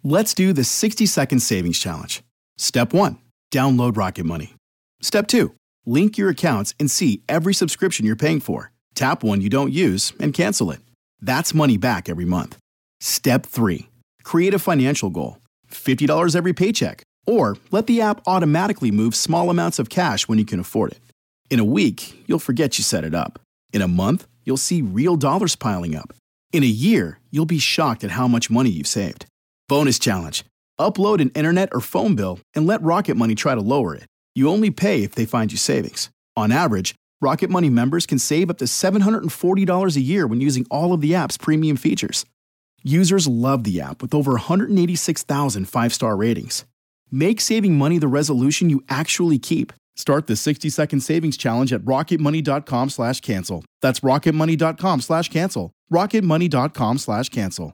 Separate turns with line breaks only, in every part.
Let's do the 60-second savings challenge. Step 1, download Rocket Money. Step 2, link your accounts and see every subscription you're paying for. Tap one you don't use and cancel it. That's money back every month. Step 3, create a financial goal. $50 every paycheck. Or let the app automatically move small amounts of cash when you can afford it. In a week, you'll forget you set it up. In a month, you'll see real dollars piling up. In a year, you'll be shocked at how much money you've saved. Bonus challenge. Upload an internet or phone bill and let Rocket Money try to lower it. You only pay if they find you savings. On average, Rocket Money members can save up to $740 a year when using all of the app's premium features. Users love the app with over 186,000 five-star ratings. Make saving money the resolution you actually keep. Start the 60-second savings challenge at rocketmoney.com/cancel. That's rocketmoney.com/cancel. rocketmoney.com/cancel.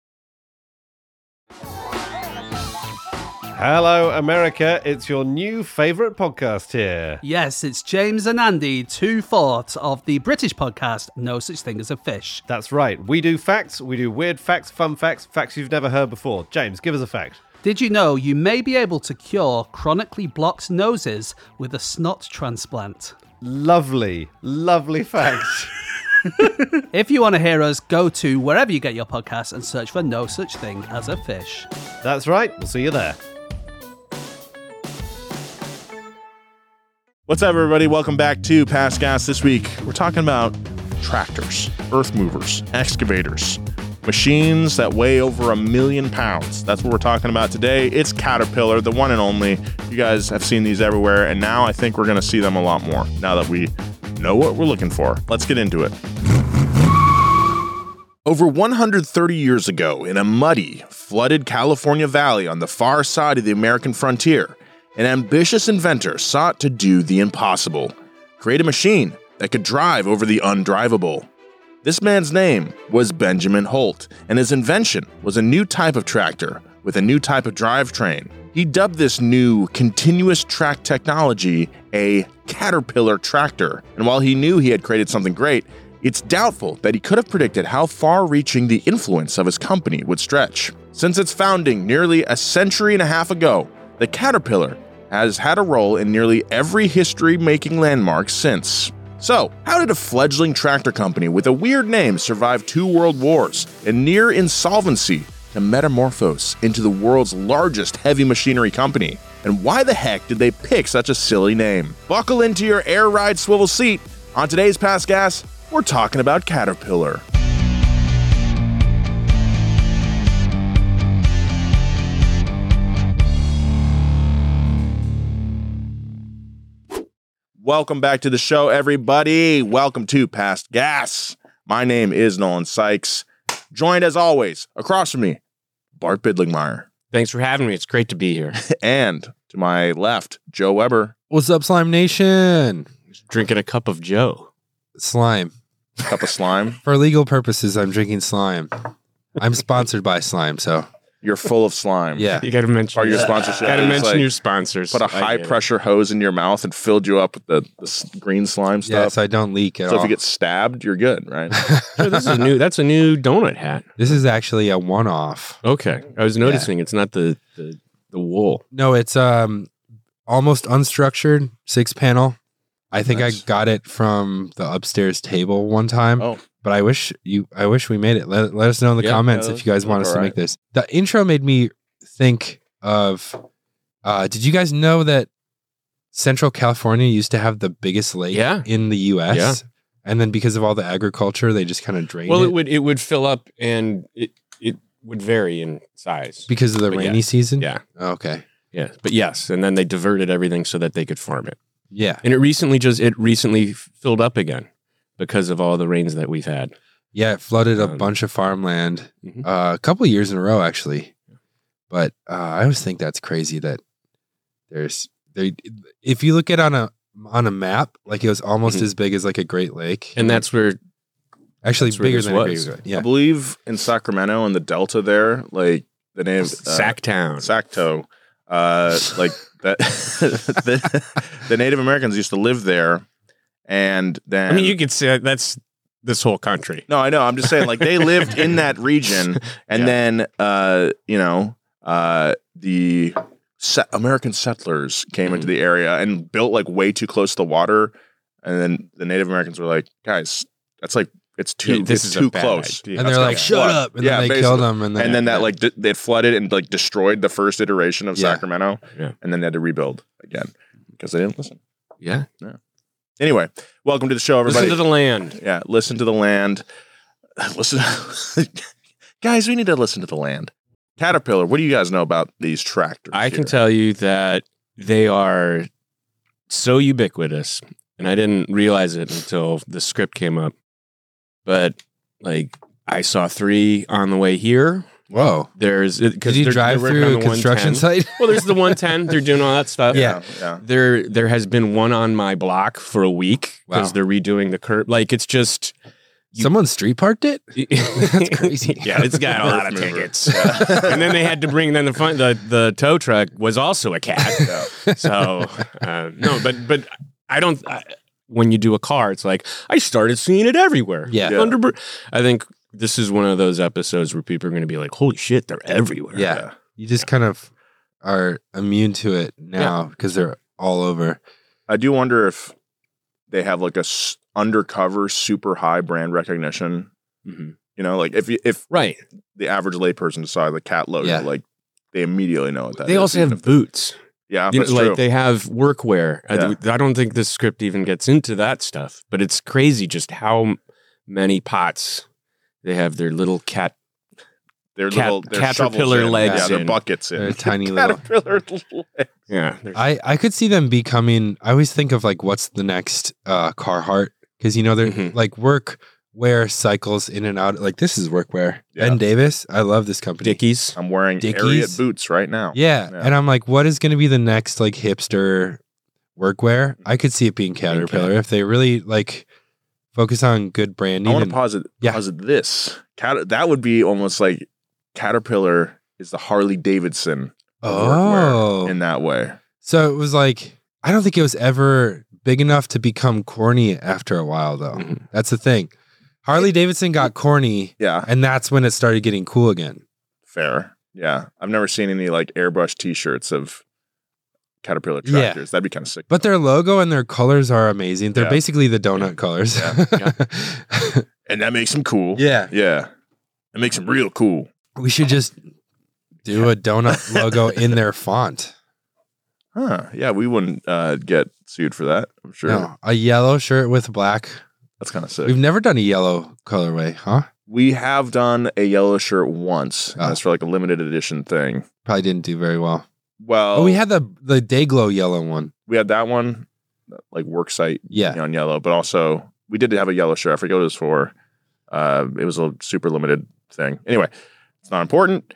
Hello, America. It's your new favourite podcast here.
Yes, it's James and Andy, 2/4 of the British podcast No Such Thing as a Fish.
That's right. We do facts, we do weird facts, fun facts, facts you've never heard before. James, give us a fact.
Did you know you may be able to cure chronically blocked noses with a snot transplant?
Lovely, lovely fact.
If you want to hear us, go to wherever you get your podcasts and search for No Such Thing as a Fish.
That's right. We'll see you there.
What's up, everybody? Welcome back to Past Gas. This week, we're talking about tractors, earth movers, excavators, machines that weigh over 1 million pounds. That's what we're talking about today. It's Caterpillar, the one and only. You guys have seen these everywhere, and now I think we're going to see them a lot more now that we know what we're looking for. Let's get into it. Over 130 years ago, in a muddy, flooded California valley on the far side of the American frontier, an ambitious inventor sought to do the impossible, create a machine that could drive over the undrivable. This man's name was Benjamin Holt, and his invention was a new type of tractor with a new type of drivetrain. He dubbed this new continuous track technology a Caterpillar tractor, and while he knew he had created something great, it's doubtful that he could have predicted how far-reaching the influence of his company would stretch. Since its founding nearly a century and a half ago, the Caterpillar has had a role in nearly every history-making landmark since. So, how did a fledgling tractor company with a weird name survive 2 world wars and near insolvency to metamorphose into the world's largest heavy machinery company? And why the heck did they pick such a silly name? Buckle into your air ride swivel seat. On today's Past Gas, we're talking about Caterpillar. Welcome back to the show, everybody. Welcome to Past Gas. My name is Nolan Sykes. Joined, as always, across from me, Bart Bidlingmeyer.
Thanks for having me. It's great to be here.
And to my left, Joe Weber.
What's up, Slime Nation?
Drinking a cup of Joe.
Slime.
Cup of slime.
For legal purposes, I'm drinking slime. I'm sponsored by slime, so.
You're full of slime.
Yeah.
You got to mention
Or your sponsorship.
Got to
It's
mention
like,
your sponsors.
Put a high-pressure hose in your mouth and filled you up with the green slime stuff.
Yeah, so I don't leak at
So
all.
if you get stabbed, you're good, right?
Sure, this is new. That's a new donut hat.
This is actually a one-off.
Okay, I was noticing it's not the wool.
No, it's almost unstructured 6-panel. I think
Nice.
I got it from the upstairs table one time.
Oh.
But I wish we made it. Let us know in the comments if you guys want us to make this. The intro made me think of did you guys know that Central California used to have the biggest lake in the US?
Yeah.
And then because of all the agriculture, they just kind of drained
Well,
it.
it would fill up and it would vary in size.
Because of the rainy season?
Yeah.
Oh, okay.
Yeah. But yes, and then they diverted everything so that they could farm it.
Yeah.
And it recently filled up again because of all the rains that we've had.
Yeah, it flooded a bunch of farmland a couple of years in a row, actually. But I always think that's crazy that if you look at on a map, like it was almost as big as like a Great Lake.
And that's where
actually
that's where
bigger
this
than a
was.
Great Lake. Yeah.
I believe in Sacramento and the Delta there, like the name
Sacktown.
Sacktoe, like that the Native Americans used to live there, and then
I mean, you could say that's this whole country.
No, I know. I'm just saying, like they lived in that region, and then the American settlers came into the area and built like way too close to the water, and then the Native Americans were like, "Guys, that's like it's too close."
And they're like, "Shut up!" And then they killed them, and then
that like they flooded and like destroyed the first iteration of Sacramento, and then they had to rebuild again because they didn't listen.
Yeah.
Anyway, welcome to the show, everybody.
Listen to the land.
Yeah, listen to the land. Listen, guys, we need to listen to the land. Caterpillar, what do you guys know about these tractors?
I can tell you that they are so ubiquitous, and I didn't realize it until the script came up. But like, I saw 3 on the way here.
Whoa!
Did
you drive through a construction site?
Well, there's the 110. They're doing all that stuff.
Yeah.
There has been one on my block for a week because they're redoing the curb. Like, it's just
someone street parked it. That's crazy.
Yeah, it's got a lot of tickets. And then they had to bring the tow truck was also a cat. So no, but I don't. When you do a car, it's like I started seeing it everywhere.
Yeah.
I think this is one of those episodes where people are going to be like, "Holy shit, they're everywhere."
Yeah. You just kind of are immune to it now because they're all over.
I do wonder if they have like a undercover super high brand recognition. You know, like if the average layperson saw the cat logo, like they immediately know what that is.
They also have boots.
Yeah,
you
that's
know,
true.
Like they have workwear. I don't think this script even gets into that stuff, but it's crazy just how many pots they have their little their caterpillar legs,
their buckets in.
They're tiny little
caterpillar legs.
Yeah,
I could see them becoming. I always think of like what's the next Carhartt, because you know they're like workwear cycles in and out. Like this is workwear. Ben Davis, I love this company.
Dickies.
I'm wearing Ariat boots right now.
Yeah, and I'm like, what is going to be the next like hipster workwear? I could see it being Caterpillar if they really like focus on good branding.
I want to posit this. That would be almost like Caterpillar is the Harley Davidson of workwear in that way.
So it was like, I don't think it was ever big enough to become corny after a while, though. That's the thing. Harley Davidson got corny, and that's when it started getting cool again.
Fair. Yeah. I've never seen any like airbrush t-shirts of Caterpillar tractors. That'd be kind of sick.
But their logo and their colors are amazing. They're basically the donut colors.
And that makes them cool.
Yeah.
It makes them real cool.
We should just do a donut logo in their font.
Yeah, we wouldn't get sued for that, I'm sure.
No, a yellow shirt with black.
That's kind of sick.
We've never done a yellow colorway, huh?
We have done a yellow shirt once. And that's for like a limited edition thing.
Probably didn't do very well.
Well,
we had the Dayglow yellow one.
We had that one, like worksite neon yellow, but also we did have a yellow shirt. I forget what it was for. It was a super limited thing. Anyway, it's not important.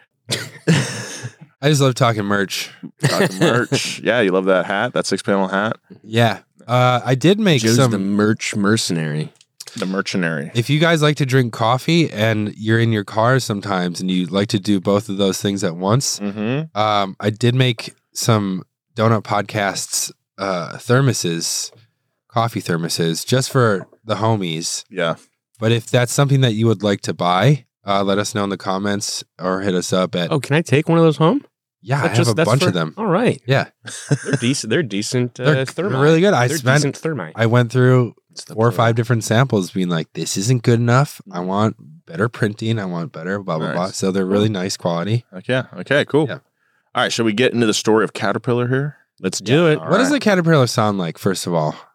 I just love talking merch.
Yeah, you love that hat, that 6-panel hat.
Yeah. I did make
Joe's the merch mercenary.
The mercenary.
If you guys like to drink coffee and you're in your car sometimes and you like to do both of those things at once, I did make some Donut Podcasts thermoses, coffee thermoses, just for the homies.
Yeah.
But if that's something that you would like to buy, let us know in the comments or hit us up at...
Oh, can I take one of those home?
Yeah, I have a bunch of them.
All right.
Yeah.
They're decent. They're decent
they're
thermite.
really good.
Decent thermite.
I went through 4 or 5 different samples being like, this isn't good enough. I want better printing. I want better blah, blah, blah. So they're really nice quality.
Okay, cool. Yeah. All right, shall we get into the story of Caterpillar here?
Let's do it.
What does a caterpillar sound like, first of all?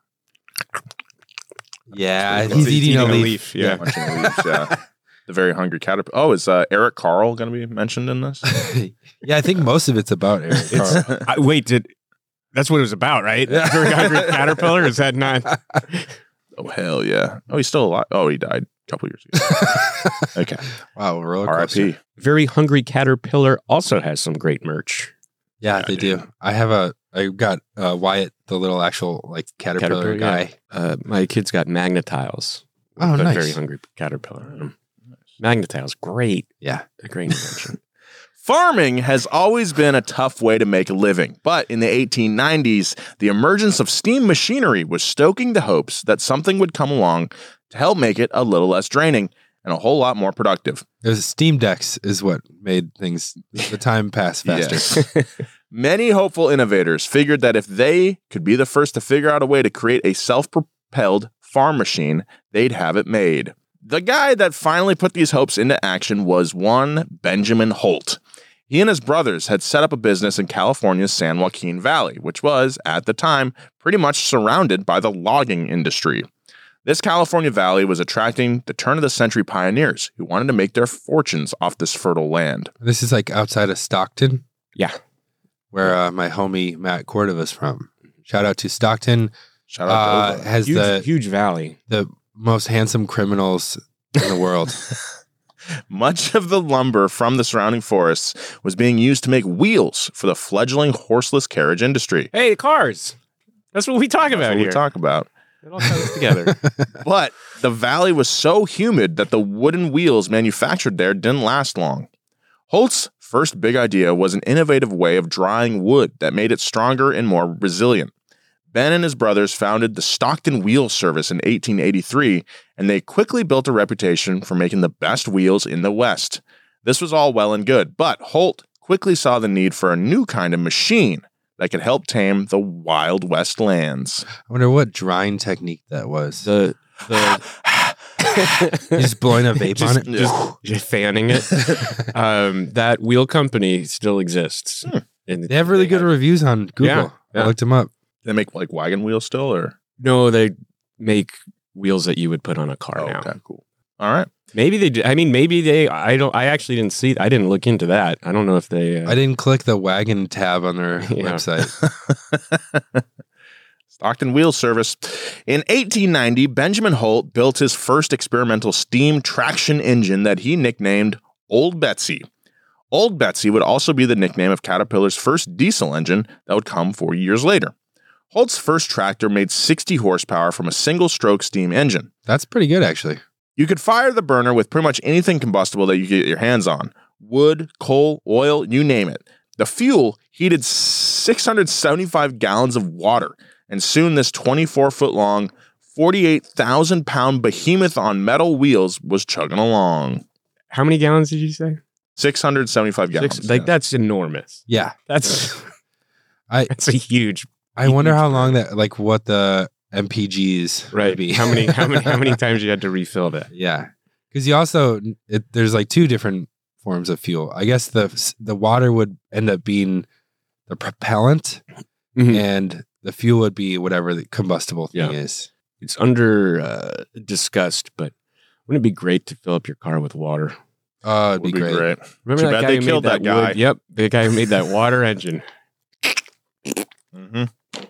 Yeah, he's eating a leaf.
Yeah. The very hungry caterpillar. Oh, is Eric Carle going to be mentioned in this?
Yeah, I think most of it's about Eric Carle.
That's what it was about, right? Very hungry caterpillar? Is that not?
Oh, hell yeah. Oh, he's still alive. Oh, he died a couple years ago. Okay.
Wow,
R.I.P.
Very hungry caterpillar also has some great merch.
Yeah, they do. I got Wyatt, the little actual like caterpillar guy.
Yeah. My kid's got Magnetiles.
Oh, nice.
Very hungry caterpillar. Magnetiles, great.
Yeah.
A great invention.
Farming has always been a tough way to make a living, but in the 1890s, the emergence of steam machinery was stoking the hopes that something would come along to help make it a little less draining and a whole lot more productive.
It was Steam Decks is what made the time pass faster.
Yes. Many hopeful innovators figured that if they could be the first to figure out a way to create a self-propelled farm machine, they'd have it made. The guy that finally put these hopes into action was one Benjamin Holt. He and his brothers had set up a business in California's San Joaquin Valley, which was, at the time, pretty much surrounded by the logging industry. This California valley was attracting the turn-of-the-century pioneers who wanted to make their fortunes off this fertile land.
This is like outside of Stockton?
Yeah.
Where my homie Matt Cordova's from. Shout out to Stockton.
Shout out to
has
huge valley.
The most handsome criminals in the world.
Much of the lumber from the surrounding forests was being used to make wheels for the fledgling horseless carriage industry.
Hey, cars. That's what we talk about here.
We talk about.
It all comes together.
But the valley was so humid that the wooden wheels manufactured there didn't last long. Holt's first big idea was an innovative way of drying wood that made it stronger and more resilient. Ben and his brothers founded the Stockton Wheel Service in 1883, and they quickly built a reputation for making the best wheels in the West. This was all well and good, but Holt quickly saw the need for a new kind of machine that could help tame the Wild West lands.
I wonder what drying technique that was.
The
Just blowing a vape on it?
Just fanning it. That wheel company still exists.
They have really good reviews on Google.
Yeah.
I looked them up.
They make like wagon wheels still, or?
No, they make wheels that you would put on a car now.
Okay, cool. All right.
Maybe they do. I mean, maybe they, I actually didn't see, I didn't look into that. I don't know if they.
I didn't click the wagon tab on their website.
Stockton Wheel Service. In 1890, Benjamin Holt built his first experimental steam traction engine that he nicknamed Old Betsy. Old Betsy would also be the nickname of Caterpillar's first diesel engine that would come 4 years later. Holt's first tractor made 60 horsepower from a single-stroke steam engine.
That's pretty good, actually.
You could fire the burner with pretty much anything combustible that you could get your hands on. Wood, coal, oil, you name it. The fuel heated 675 gallons of water, and soon this 24-foot-long, 48,000-pound behemoth on metal wheels was chugging along.
How many gallons did you say?
675 gallons.
That's enormous.
Yeah.
That's a huge.
I wonder how long that, like, what the MPGs would be.
How many times you had to refill that?
Yeah, because you also there's like two different forms of fuel. I guess the water would end up being the propellant, and the fuel would be whatever the combustible thing is.
It's under discussed, but wouldn't it be great to fill up your car with water?
Oh, it'd be great.
Remember
Too
that
bad
guy
they
who
killed
made
that guy.
wood? Yep, the guy who made that water engine.
Mm-hmm.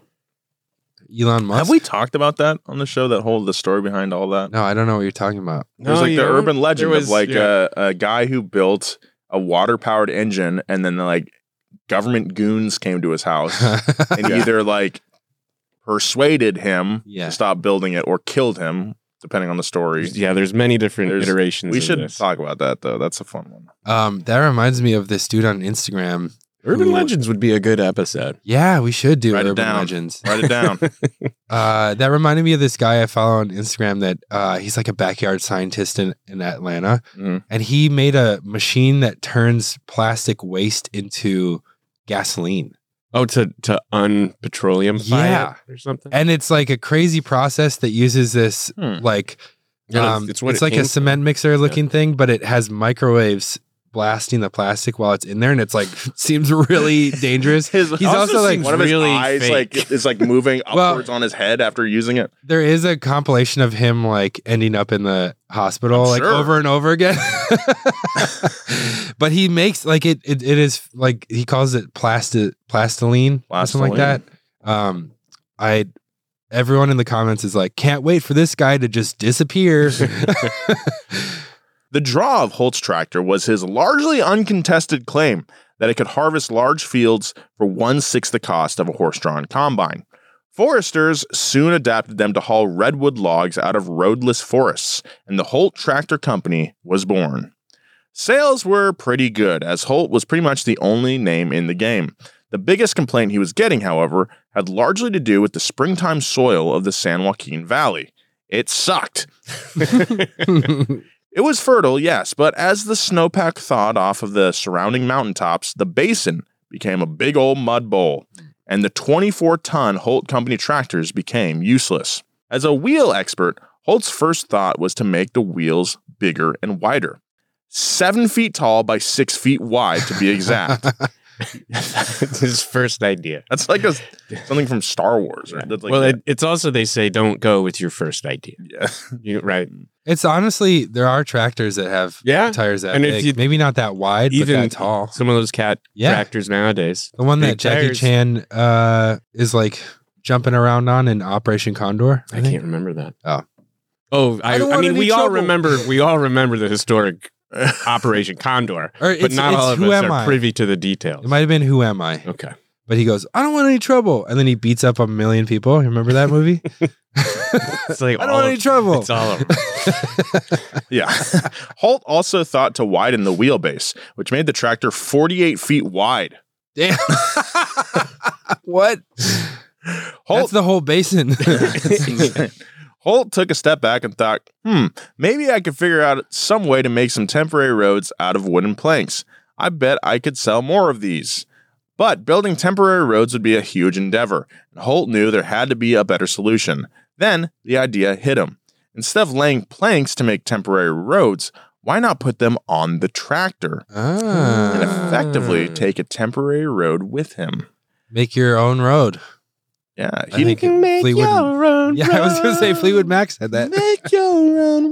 Elon Musk.
Have we talked about that on the show? The story behind all that?
No, I don't know what you're talking about.
There's like the urban legend of like a guy who built a water-powered engine, and then like government goons came to his house and either like persuaded him to stop building it or killed him, depending on the story.
Yeah, there's many different iterations.
We should
this.
talk about that though. That's a fun one.
That reminds me of this dude on Instagram.
Urban Legends would be a good episode.
Yeah, we should do Urban
down.
Legends.
Write it down.
That reminded me of this guy I follow on Instagram that he's like a backyard scientist in Atlanta. And he made a machine that turns plastic waste into gasoline.
Oh, to unpetroleumify it or something?
And it's like a crazy process that uses this like it's like a cement mixer looking thing, but it has microwaves blasting the plastic while it's in there, and it's like seems really dangerous. He's also like
one of his eyes fake. is like moving upwards on his head after using it.
There is a compilation of him like ending up in the hospital over and over again. But he makes like it is like he calls it plastiline or something like that. Everyone in the comments is like, can't wait for this guy to just disappear.
The draw of Holt's tractor was his largely uncontested claim that it could harvest large fields for 1/6 the cost of a horse-drawn combine. Foresters soon adapted them to haul redwood logs out of roadless forests, and the Holt Tractor Company was born. Sales were pretty good, as Holt was pretty much the only name in the game. The biggest complaint he was getting, however, had largely to do with the springtime soil of the San Joaquin Valley. It sucked. It was fertile, yes, but as the snowpack thawed off of the surrounding mountaintops, the basin became a big old mud bowl, and the 24-ton Holt Company tractors became useless. As a wheel expert, Holt's first thought was to make the wheels bigger and wider. 7 feet tall by 6 feet wide, to be exact.
It's his first idea.
That's like something from Star Wars. Right? That's like
Well, it's also, they say, don't go with your first idea.
yeah.
Right.
It's honestly, there are tractors that have
Yeah.
tires that
And if
big.
you-
Maybe not that wide, but that tall.
Some of those cat
Yeah.
tractors nowadays.
The one that
big
Jackie
tires.
Chan is like jumping around on in Operation Condor.
I can't remember that.
Oh.
I
don't want
mean,
any
we all
trouble.
remember the historic Operation Condor,
Or
but not all of
Who
us
Am
are
I?
privy to the details.
It might have been Who Am I?
Okay.
But he goes, I don't want any trouble. And then he beats up 1 million people. You remember that movie?
It's like
I don't want any trouble.
It's all over.
Yeah. Holt also thought to widen the wheelbase, which made the tractor 48 feet wide.
Damn. What? That's the whole basin.
Holt took a step back and thought, maybe I could figure out some way to make some temporary roads out of wooden planks. I bet I could sell more of these. But building temporary roads would be a huge endeavor, and Holt knew there had to be a better solution. Then the idea hit him. Instead of laying planks to make temporary roads, why not put them on the tractor and effectively take a temporary road with him?
Make your own road.
Yeah,
I think Fleetwood. Yeah, I was going to say Fleetwood Mac said that.
Make your own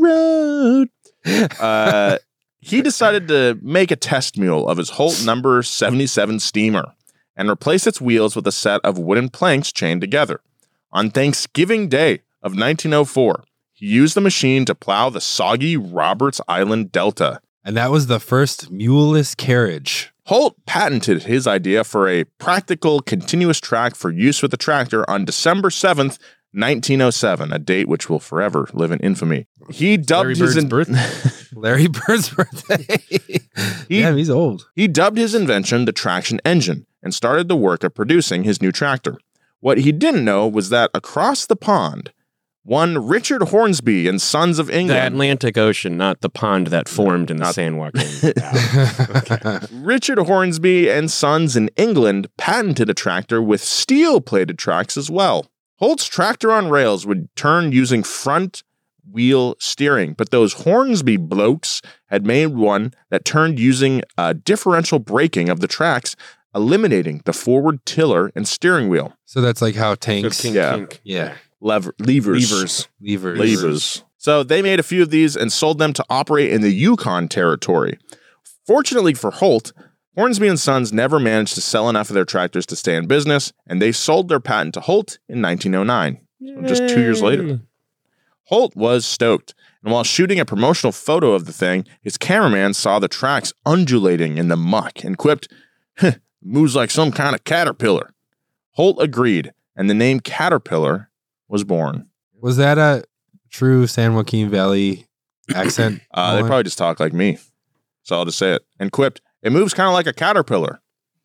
road. He decided to make a test mule of his Holt number 77 steamer and replace its wheels with a set of wooden planks chained together. On Thanksgiving Day of 1904, he used the machine to plow the soggy Roberts Island Delta.
And that was the first muleless carriage.
Holt patented his idea for a practical continuous track for use with the tractor on December 7th, 1907, a date which will forever live in infamy. He dubbed his
birthday.
Larry Bird's birthday. Damn, he's old.
He dubbed his invention the traction engine and started the work of producing his new tractor. What he didn't know was that across the pond, one Richard Hornsby and Sons of
The
England.
Atlantic Ocean, not the pond that formed in the San Joaquin Valley.
Richard Hornsby and Sons in England patented a tractor with steel-plated tracks as well. Holt's tractor on rails would turn using front wheel steering, but those Hornsby blokes had made one that turned using differential braking of the tracks, eliminating the forward tiller and steering wheel.
So that's like how tanks.
Kink.
Yeah.
Levers.
Levers.
So they made a few of these and sold them to operate in the Yukon Territory. Fortunately for Holt, Hornsby and Sons never managed to sell enough of their tractors to stay in business, and they sold their patent to Holt in 1909, just 2 years later. Holt was stoked, and while shooting a promotional photo of the thing, his cameraman saw the tracks undulating in the muck and quipped, "Moves like some kind of caterpillar." Holt agreed, and the name Caterpillar was born.
Was that a true San Joaquin Valley accent?
They probably just talk like me, so I'll just say it. And quipped, "It moves kind of like a caterpillar."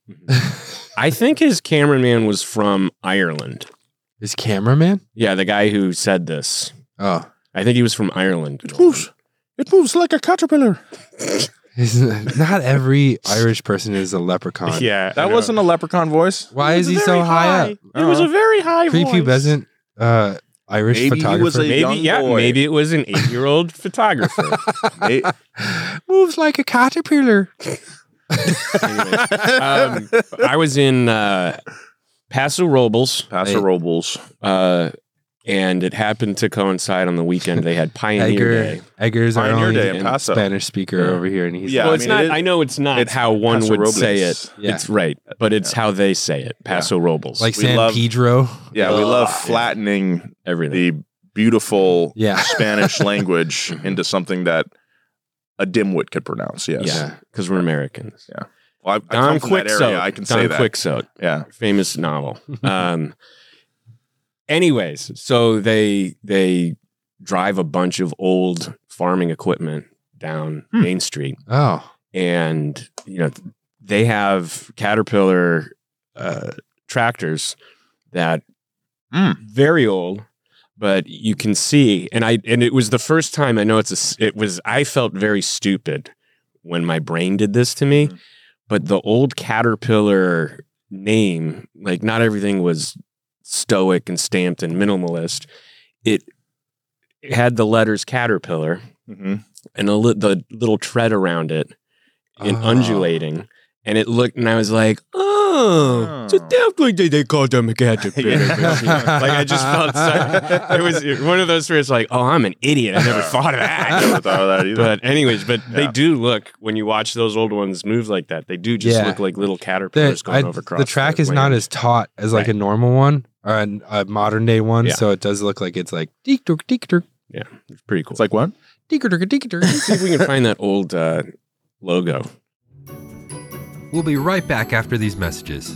I think his cameraman was from Ireland.
His cameraman?
Yeah, the guy who said this.
Oh.
I think he was from Ireland.
It moves like a caterpillar.
Not every Irish person is a leprechaun.
Yeah.
That wasn't a leprechaun voice.
Why is he so high up?
It was a very high voice.
Prepubescent Irish
Maybe he
photographer.
was a young boy.
Maybe it was an 8-year-old photographer.
Moves like a caterpillar.
I was in Paso Robles.
Paso Robles.
And it happened to coincide on the weekend. They had Pioneer Day.
Egger's our
Pioneer
only
Day in Paso.
Spanish speaker over here, and he's
Yeah,
Well,
I
it's
mean,
not.
it is-
I know it's not.
it's
how one
Paso
would
Robles.
say it.
Yeah.
It's right, but it's how they say it. Paso Robles.
like
We
San
love-
Pedro.
Yeah, we love flattening
everything.
the beautiful
Yeah.
Spanish language into something that a dimwit could pronounce. Yes.
Yeah, because we're Americans.
Yeah. Well, I
Don
come from that area. I can say
Don
that.
Quixote.
Yeah.
Famous novel. Anyways, so they drive a bunch of old farming equipment down Main Street,
Oh.
and they have Caterpillar tractors that very old, but you can see, and it was the first time I know I felt very stupid when my brain did this to me, but the old Caterpillar name, like not everything was stoic and stamped and minimalist. It had the letters Caterpillar and the little tread around it and undulating. And it looked, and I was like, oh, so definitely they called them a caterpillar. Like I just felt it was one of those where it's like, oh, I'm an idiot. I never thought of that.
I never thought of that either.
But anyways, they do look, when you watch those old ones move like that, they do just look like little caterpillars going over across.
The track is not as taut as like a normal one or a modern day one, so it does look like it's like deek-durk, deek-durk.
Yeah, it's pretty cool.
It's like what?
Deek-durk, deek-durk.
See if we can find that old logo.
We'll be right back after these messages.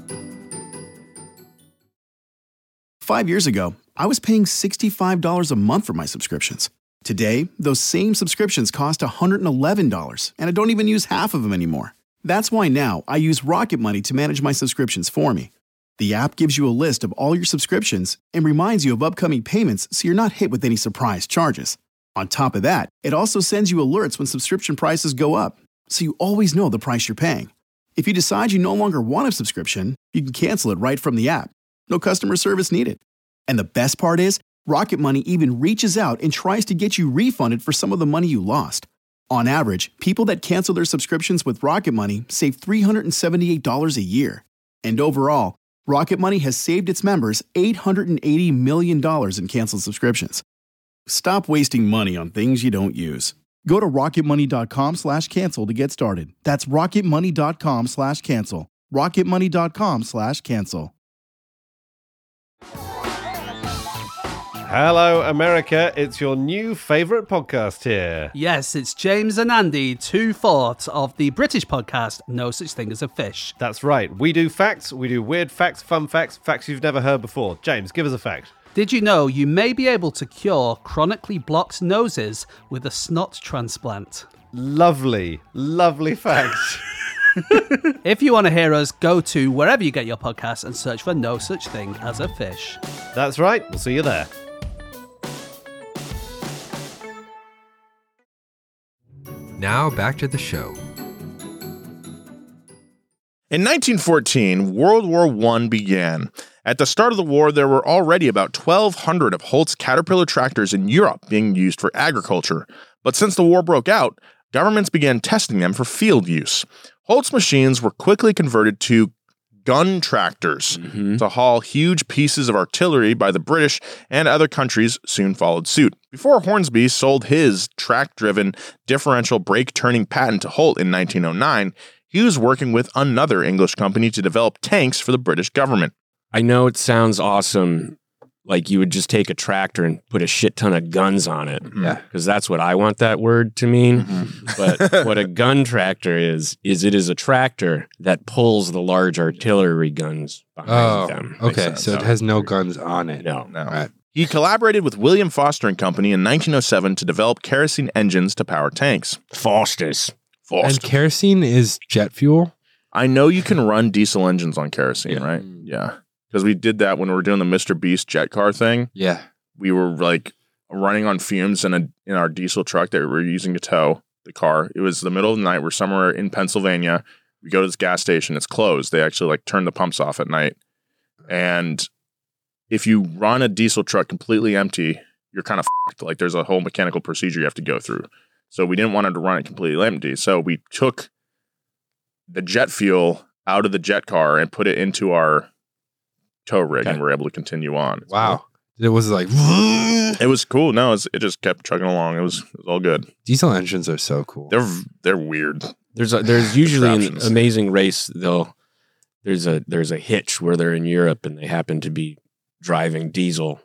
5 years ago, I was paying $65 a month for my subscriptions. Today, those same subscriptions cost $111, and I don't even use half of them anymore. That's why now I use Rocket Money to manage my subscriptions for me. The app gives you a list of all your subscriptions and reminds you of upcoming payments so you're not hit with any surprise charges. On top of that, it also sends you alerts when subscription prices go up, so you always know the price you're paying. If you decide you no longer want a subscription, you can cancel it right from the app. No customer service needed. And the best part is, Rocket Money even reaches out and tries to get you refunded for some of the money you lost. On average, people that cancel their subscriptions with Rocket Money save $378 a year. And overall, Rocket Money has saved its members $880 million in canceled subscriptions. Stop wasting money on things you don't use. Go to rocketmoney.com/cancel to get started. That's rocketmoney.com/cancel. rocketmoney.com/cancel.
Hello, America. It's your new favourite podcast here.
Yes, it's James and Andy, 2/4 of the British podcast No Such Thing as a Fish.
That's right. We do facts, we do weird facts, fun facts, facts you've never heard before. James, give us a fact.
Did you know you may be able to cure chronically blocked noses with a snot transplant?
Lovely, lovely fact.
If you want to hear us, go to wherever you get your podcasts and search for No Such Thing as a Fish.
That's right. We'll see you there.
Now back to the show.
In 1914, World War I began. At the start of the war, there were already about 1,200 of Holt's Caterpillar tractors in Europe being used for agriculture. But since the war broke out, governments began testing them for field use. Holt's machines were quickly converted to gun tractors to haul huge pieces of artillery by the British, and other countries soon followed suit. Before Hornsby sold his track-driven differential brake-turning patent to Holt in 1909, he was working with another English company to develop tanks for the British government.
I know it sounds awesome, like you would just take a tractor and put a shit ton of guns on it.
Yeah.
Because that's what I want that word to mean. But what a gun tractor is it is a tractor that pulls the large artillery guns behind them.
Okay, so it has no guns on it.
No.
Right.
He collaborated with William Foster and Company in 1907 to develop kerosene engines to power tanks.
Foster's.
And kerosene is jet fuel?
I know you can run diesel engines on kerosene, right? Yeah. Because we did that when we were doing the Mr. Beast jet car thing.
Yeah.
We were like running on fumes in our diesel truck that we were using to tow the car. It was the middle of the night. We're somewhere in Pennsylvania. We go to this gas station. It's closed. They actually like turn the pumps off at night. And if you run a diesel truck completely empty, you're kind of fucked. Like there's a whole mechanical procedure you have to go through. So we didn't want to run it completely empty. So we took the jet fuel out of the jet car and put it into our tow rig, and we're able to continue on.
Wow. It was like...
It was cool. No, it just kept chugging along. It was all good.
Diesel engines are so cool.
They're weird.
There's usually an Amazing Race, though. There's a hitch where they're in Europe and they happen to be driving diesel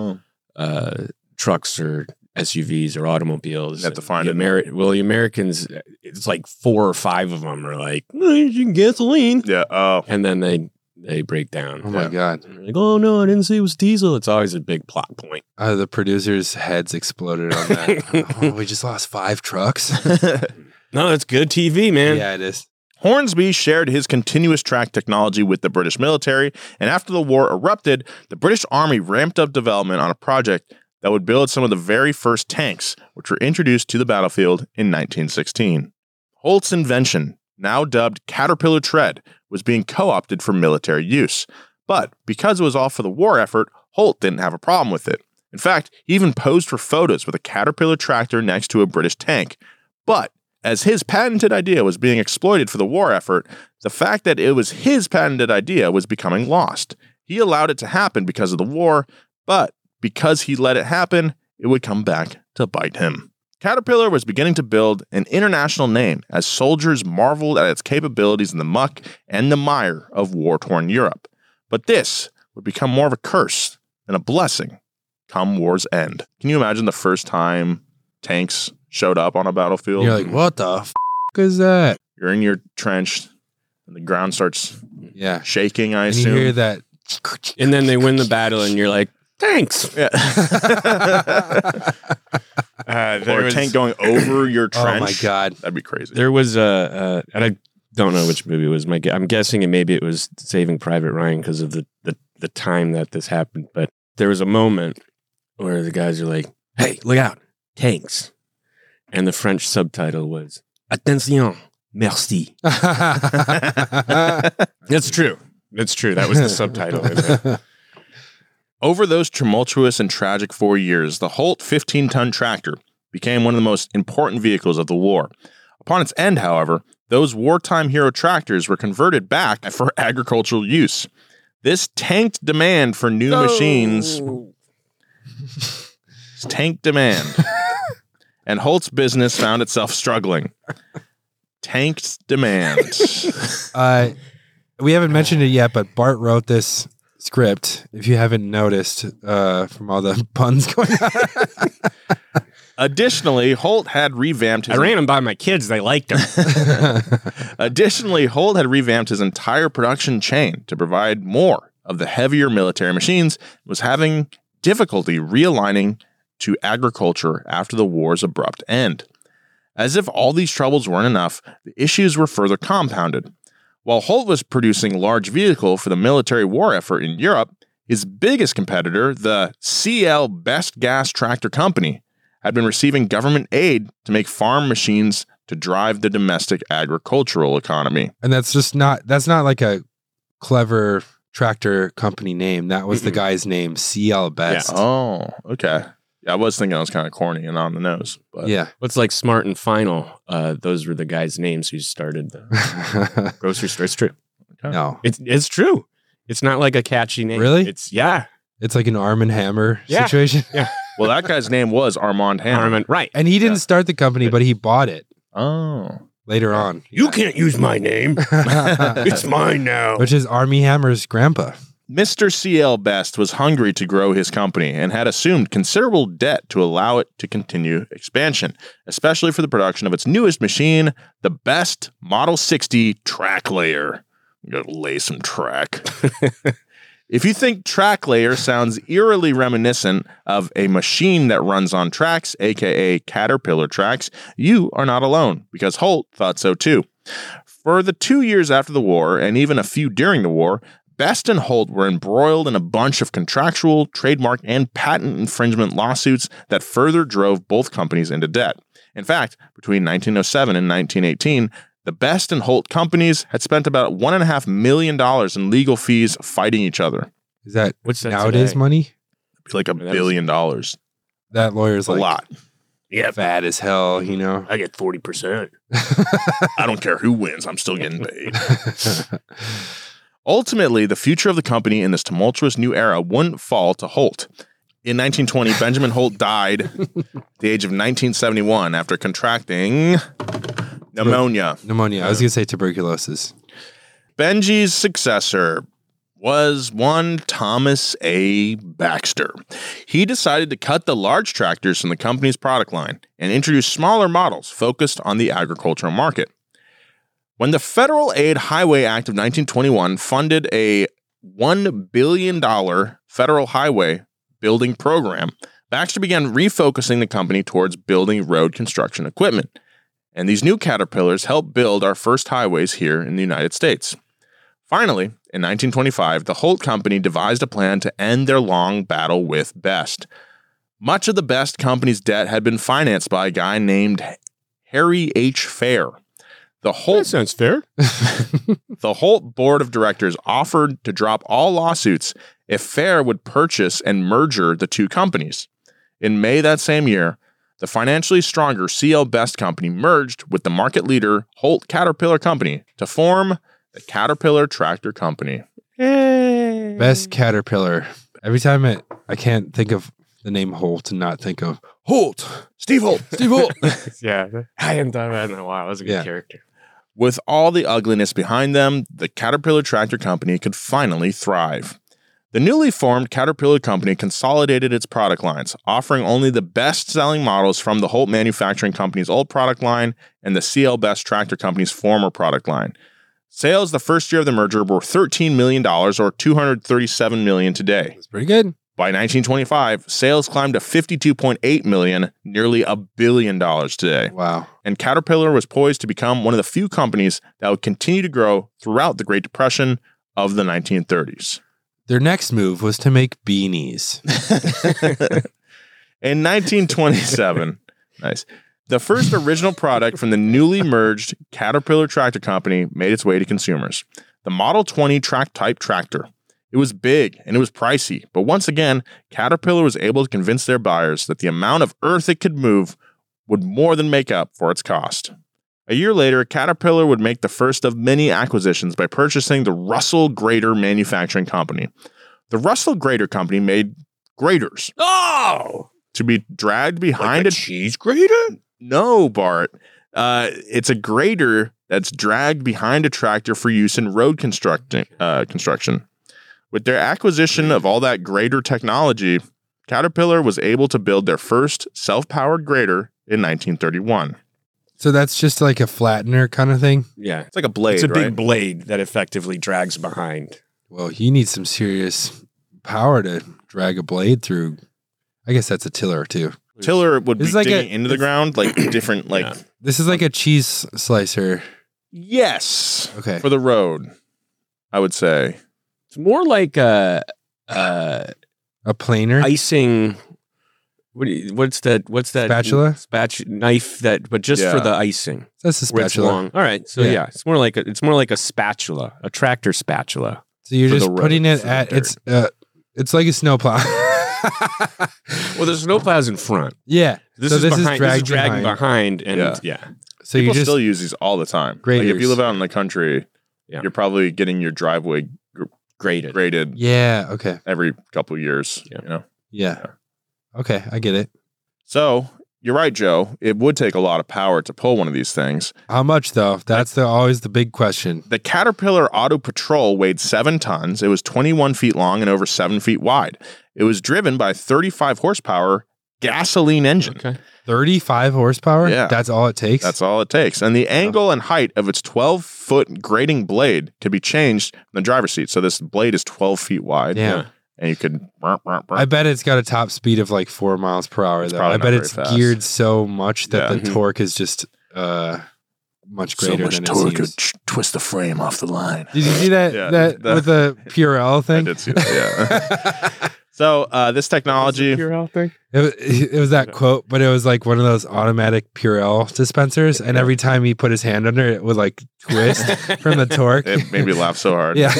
trucks or SUVs or automobiles.
You have to find it.
The Americans, it's like 4 or 5 of them are like, gasoline.
Yeah. Oh.
And then they break down.
Oh my God.
And they're like, oh no, I didn't see it was diesel. It's always a big plot point.
The producers' heads exploded on that. We just lost 5 trucks.
No, that's good TV, man.
Yeah, it is.
Hornsby shared his continuous track technology with the British military, and after the war erupted, the British Army ramped up development on a project that would build some of the very first tanks, which were introduced to the battlefield in 1916. Holt's invention, now dubbed Caterpillar Tread, was being co-opted for military use. But because it was all for the war effort, Holt didn't have a problem with it. In fact, he even posed for photos with a Caterpillar tractor next to a British tank. But as his patented idea was being exploited for the war effort, the fact that it was his patented idea was becoming lost. He allowed it to happen because of the war, but because he let it happen, it would come back to bite him. Caterpillar was beginning to build an international name as soldiers marveled at its capabilities in the muck and the mire of war-torn Europe. But this would become more of a curse than a blessing come war's end. Can you imagine the first time tanks showed up on a battlefield?
You're like, what the f*** is that?
You're in your trench, and the ground starts
Yeah.
shaking, I
And
assume.
you hear that.
And then they win the battle, and you're like, thanks.
Yeah.
There
Or a
was-
tank going over your
Oh
trench.
my God.
That'd be crazy.
There was and I don't know which movie it was. I'm guessing it was Saving Private Ryan because of the time that this happened. But there was a moment where the guys are like, "Hey, look out, tanks!" And the French subtitle was "Attention, merci." That's true. That's true. That was the subtitle.
Over those tumultuous and tragic 4 years, the Holt 15-ton tractor became one of the most important vehicles of the war. Upon its end, however, those wartime hero tractors were converted back for agricultural use. This tanked demand for new machines. Tanked demand. And Holt's business found itself struggling. Tanked demand.
We haven't mentioned it yet, but Bart wrote this script, if you haven't noticed, from all the puns going on.
Additionally, Holt had revamped his...
I ran them by my kids. They liked them.
Additionally, Holt had revamped his entire production chain to provide more of the heavier military machines, and was having difficulty realigning to agriculture after the war's abrupt end. As if all these troubles weren't enough, the issues were further compounded. While Holt was producing large vehicle for the military war effort in Europe, his biggest competitor, the CL Best Gas Tractor Company, had been receiving government aid to make farm machines to drive the domestic agricultural economy.
And that's not like a clever tractor company name. That was the guy's name, CL Best.
Oh, okay. Yeah, I was thinking it was kind of corny and on the nose. But
Yeah.
What's like Smart and Final? Those were the guys' names who started the grocery store. It's true.
No.
It's true. It's not like a catchy name.
Really?
It's
It's like an Arm & Hammer
Yeah.
situation.
Yeah.
Well, that guy's name was Armand Hammer.
Armament. Right.
And he didn't start the company, but he bought it
Oh.
later on.
You can't use my name. It's mine now.
Which is Army Hammer's grandpa.
Mr. C.L. Best was hungry to grow his company and had assumed considerable debt to allow it to continue expansion, especially for the production of its newest machine, the Best Model 60 Track Layer. I'm going to lay some track. If you think track layer sounds eerily reminiscent of a machine that runs on tracks, aka Caterpillar tracks, you are not alone, because Holt thought so too. For the 2 years after the war, and even a few during the war, Best and Holt were embroiled in a bunch of contractual, trademark, and patent infringement lawsuits that further drove both companies into debt. In fact, between 1907 and 1918, the Best and Holt companies had spent about $1.5 million in legal fees fighting each other.
Is that
What's that
nowadays
today?
money?
Like $1 billion.
That lawyer's
A
like
lot.
Yeah.
fat as hell, you know?
I get 40%.
I don't care who wins. I'm still getting paid. Ultimately, the future of the company in this tumultuous new era wouldn't fall to Holt. In 1920, Benjamin Holt died at the age of 1971 after contracting pneumonia.
Pneumonia. I was going to say tuberculosis.
Benji's successor was one Thomas A. Baxter. He decided to cut the large tractors from the company's product line and introduce smaller models focused on the agricultural market. When the Federal Aid Highway Act of 1921 funded a $1 billion federal highway building program, Baxter began refocusing the company towards building road construction equipment. And these new Caterpillars helped build our first highways here in the United States. Finally, in 1925, the Holt Company devised a plan to end their long battle with Best. Much of the Best Company's debt had been financed by a guy named Harry H. Fair.
That sounds fair.
The Holt Board of Directors offered to drop all lawsuits if Fair would purchase and merger the two companies. In May that same year, the financially stronger CL Best Company merged with the market leader Holt Caterpillar Company to form the Caterpillar Tractor Company.
Best Caterpillar. Every time I can't think of the name Holt and not think of Holt.
Steve Holt.
Steve Holt.
Yeah, I hadn't thought of that in a while. That was a good character.
With all the ugliness behind them, the Caterpillar Tractor Company could finally thrive. The newly formed Caterpillar Company consolidated its product lines, offering only the best-selling models from the Holt Manufacturing Company's old product line and the CL Best Tractor Company's former product line. Sales the first year of the merger were $13 million, or $237 million today.
That's pretty good.
By 1925, sales climbed to $52.8 million, nearly $1 billion today.
Wow.
And Caterpillar was poised to become one of the few companies that would continue to grow throughout the Great Depression of the 1930s.
Their next move was to make beanies.
In 1927, nice. The first original product from the newly merged Caterpillar Tractor Company made its way to consumers. The Model 20 track-type tractor. It was big and it was pricey, but once again, Caterpillar was able to convince their buyers that the amount of earth it could move would more than make up for its cost. A year later, Caterpillar would make the first of many acquisitions by purchasing the Russell Grader Manufacturing Company. The Russell Grader Company made graders.
Oh!
To be dragged behind
Like a cheese grater?
No, Bart. It's a grader that's dragged behind a tractor for use in road construction. With their acquisition of all that grader technology, Caterpillar was able to build their first self-powered grader in 1931.
So that's just like a flattener kind of thing?
Yeah.
It's like a blade,
It's a
right?
big blade that effectively drags behind.
Well, you need some serious power to drag a blade through. I guess that's a tiller too.
Tiller would be
It's like
digging into the ground, like different, like...
Yeah.
This is like a cheese slicer.
Yes.
Okay.
For the road, I would say.
It's more like a
planer?
icing. What's that?
Spatula?
Knife that, but just for the icing.
That's a
where it's
spatula.
long. All right, so yeah, it's more like a spatula, a tractor spatula.
So you're
for
just
the road,
putting it
for the
at
dirt.
it's like a snowplow.
Well, there's snowplows in front.
Yeah.
This
so
is
this
behind.
is
This is
dragged
dragging behind, and
Yeah.
So
People
you just
still use these all the time. Like if
Graders.
you live out in the country,
Yeah.
you're probably getting your driveway graded
Yeah, okay.
every couple of years.
Yeah.
You know.
Yeah. Okay, I get it.
So you're right, Joe. It would take a lot of power to pull one of these things.
How much though? That's always the big question.
The Caterpillar Auto Patrol weighed 7 tons. It was 21 feet long and over 7 feet wide. It was driven by a 35 horsepower gasoline engine.
Okay.
35 horsepower?
Yeah.
That's all it takes?
That's all it takes. And the angle and height of its 12-foot grading blade could be changed in the driver's seat. So this blade is 12 feet wide.
Yeah.
And you could...
I bet it's got a top speed of like 4 miles per hour though.
probably
I
not
bet
very
it's
fast.
geared so much that
Yeah.
the torque is just much greater than it seems.
twist the frame off the line.
Did you see that
Yeah,
that
that-
with the Purell
I
thing?
did see that, yeah. So this technology...
thing.
It was that quote, but it was like one of those automatic Purell dispensers, and every time he put his hand under it, it would like twist from the torque.
It made me laugh so hard.
Yeah.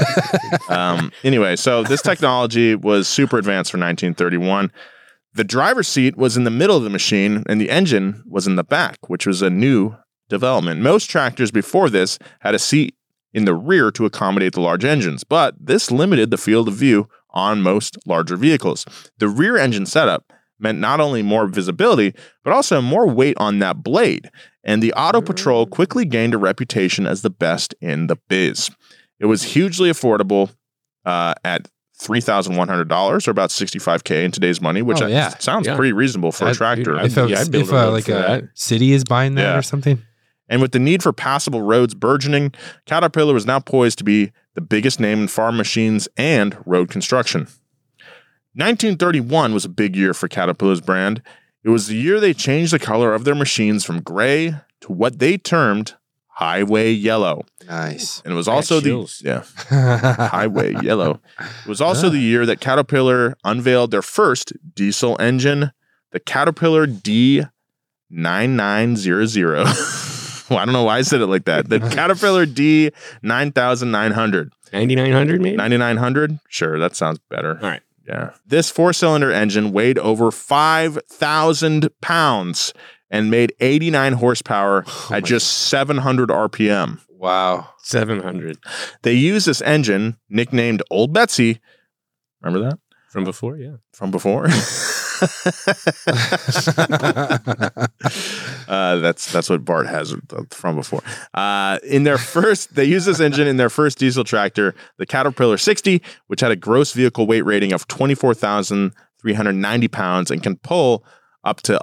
Anyway, so this technology was super advanced for 1931. The driver's seat was in the middle of the machine, and the engine was in the back, which was a new development. Most tractors before this had a seat in the rear to accommodate the large engines, but this limited the field of view on most larger vehicles. The rear engine setup meant not only more visibility, but also more weight on that blade. And the Auto Patrol quickly gained a reputation as the best in the biz. It was hugely affordable at $3,100 or about $65K in today's money, which
Oh, yeah.
sounds
Yeah.
pretty reasonable for a
I'd-
tractor.
I'd- I'd build
If
a road
like
for
a
that.
city is buying that
Yeah.
or something.
And with the need for passable roads burgeoning, Caterpillar was now poised to be the biggest name in farm machines and road construction. 1931 was a big year for Caterpillar's brand. It was the year they changed the color of their machines from gray to what they termed Highway Yellow.
Nice.
And it was also Highway Yellow. It was also the year that Caterpillar unveiled their first diesel engine, the Caterpillar D9900. Well, I don't know why I said it like that. The Caterpillar D9900.
9900 maybe?
9900? Sure, that sounds better.
All right.
Yeah. This 4-cylinder engine weighed over 5,000 pounds and made 89 horsepower at just 700 RPM.
Wow.
700.
They used this engine, nicknamed Old Betsy. Remember that?
From before, yeah.
From before? That's what Bart has from before. They used this engine in their first diesel tractor, the Caterpillar 60, which had a gross vehicle weight rating of 24,390 pounds and can pull up to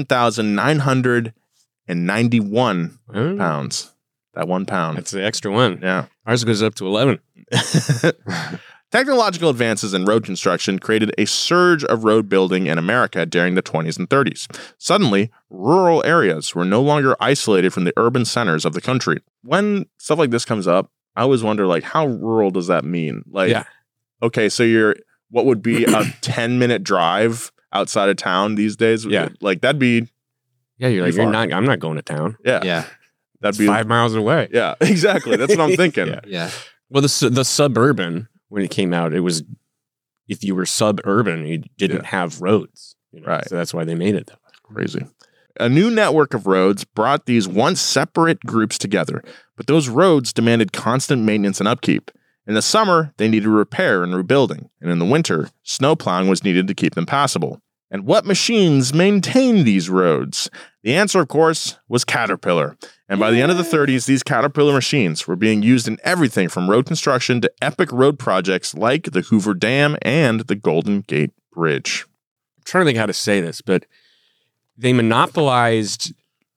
11,991 pounds. That 1 pound.
That's the extra one.
Yeah.
Ours goes up to 11.
Technological advances in road construction created a surge of road building in America during the 20s and 30s. Suddenly, rural areas were no longer isolated from the urban centers of the country. When stuff like this comes up, I always wonder, like, how rural does that mean? Like,
Yeah.
Okay, so what would be a 10-minute drive outside of town these days?
Yeah.
Like, that'd be...
Yeah, you're like,
far.
I'm not going to town.
Yeah.
Yeah.
That'd be
5 miles away.
Yeah, exactly. That's what I'm thinking.
Yeah.
Yeah.
Well, the suburban, when it came out, it was, if you were suburban, you didn't have roads.
Right.
So that's why they made it that way.
Crazy. A new network of roads brought these once separate groups together, but those roads demanded constant maintenance and upkeep. In the summer, they needed repair and rebuilding, and in the winter, snow plowing was needed to keep them passable. And what machines maintained these roads? The answer, of course, was Caterpillar. And by the end of the 30s, these Caterpillar machines were being used in everything from road construction to epic road projects like the Hoover Dam and the Golden Gate Bridge.
I'm trying to think how to say this, but they monopolized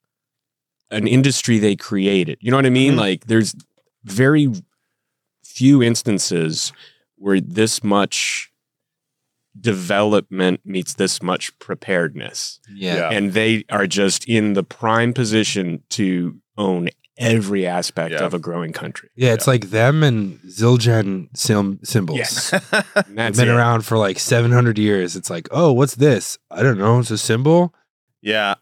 an industry they created. You know what I mean?
Mm-hmm.
Like, there's very few instances where this much development meets this much preparedness.
Yeah.
And they are just in the prime position to own every aspect of a growing country.
Yeah, it's like them and Zildjian symbols.
Yes.
They've been around for like 700 years. It's like, oh, what's this? I don't know. It's a symbol.
Yeah,